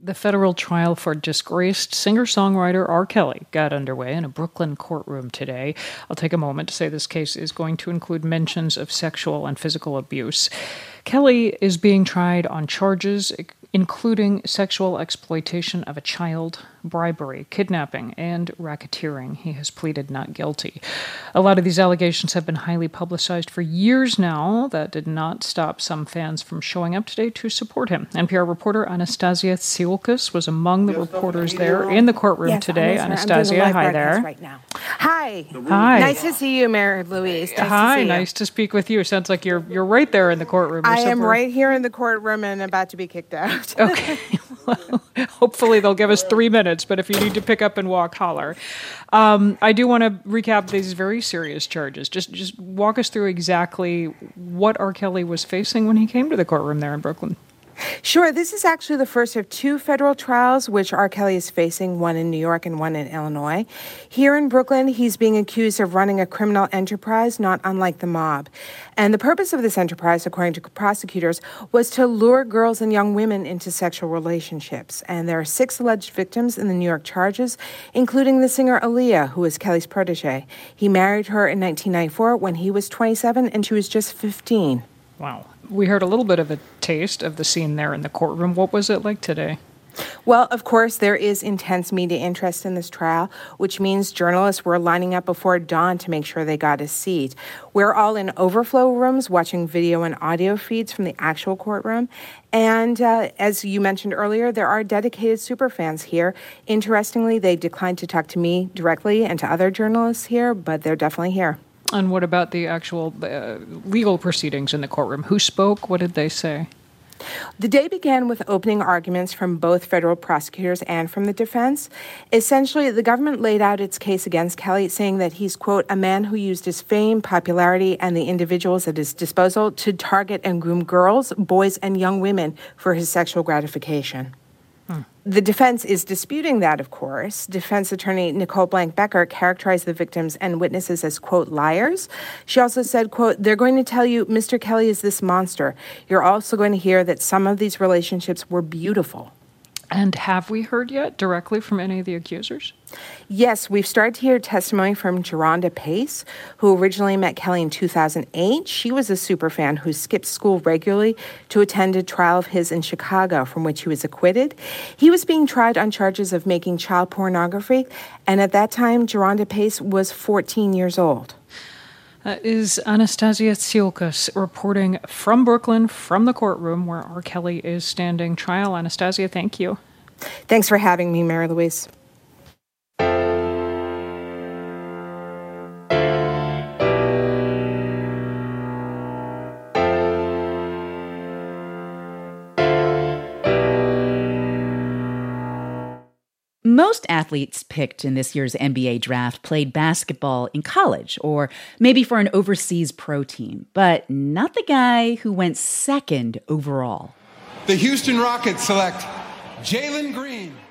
The federal trial for disgraced singer-songwriter R. Kelly got underway in a Brooklyn courtroom today. I'll take a moment to say this case is going to include mentions of sexual and physical abuse. Kelly is being tried on charges including sexual exploitation of a child, bribery, kidnapping, and racketeering. He has pleaded not guilty. A lot of these allegations have been highly publicized for years now. That did not stop some fans from showing up today to support him. NPR reporter Anastasia Tsiolkas was among the reporters there in the courtroom today. Anastasia, hi there. Right now. Hi. Hi. Nice to see you, Mary Louise. Nice to speak with you. Sounds like you're right there in the courtroom. I am right here in the courtroom and about to be kicked out. Okay. Well, hopefully they'll give us 3 minutes, but if you need to pick up and walk, holler. I do want to recap these very serious charges. Just walk us through exactly what R. Kelly was facing when he came to the courtroom there in Brooklyn. Sure. This is actually the first of two federal trials which R. Kelly is facing, one in New York and one in Illinois. Here in Brooklyn, he's being accused of running a criminal enterprise not unlike the mob. And the purpose of this enterprise, according to prosecutors, was to lure girls and young women into sexual relationships. And there are 6 alleged victims in the New York charges, including the singer Aaliyah, who is Kelly's protege. He married her in 1994 when he was 27 and she was just 15. Wow. We heard a little bit of a taste of the scene there in the courtroom. What was it like today? Well, of course, there is intense media interest in this trial, which means journalists were lining up before dawn to make sure they got a seat. We're all in overflow rooms watching video and audio feeds from the actual courtroom. And as you mentioned earlier, there are dedicated superfans here. Interestingly, they declined to talk to me directly and to other journalists here, but they're definitely here. And what about the actual legal proceedings in the courtroom? Who spoke? What did they say? The day began with opening arguments from both federal prosecutors and from the defense. Essentially, the government laid out its case against Kelly, saying that he's, quote, a man who used his fame, popularity, and the individuals at his disposal to target and groom girls, boys, and young women for his sexual gratification. The defense is disputing that, of course. Defense attorney Nicole Blank-Becker characterized the victims and witnesses as, quote, liars. She also said, quote, they're going to tell you Mr. Kelly is this monster. You're also going to hear that some of these relationships were beautiful. And have we heard yet directly from any of the accusers? Yes, we've started to hear testimony from Geronda Pace, who originally met Kelly in 2008. She was a superfan who skipped school regularly to attend a trial of his in Chicago, from which he was acquitted. He was being tried on charges of making child pornography, and at that time, Geronda Pace was 14 years old. Is Anastasia Tsiolkas reporting from Brooklyn, from the courtroom where R. Kelly is standing trial. Anastasia, thank you. Thanks for having me, Mary Louise. Most athletes picked in this year's NBA draft played basketball in college or maybe for an overseas pro team, but not the guy who went second overall. The Houston Rockets select Jalen Green.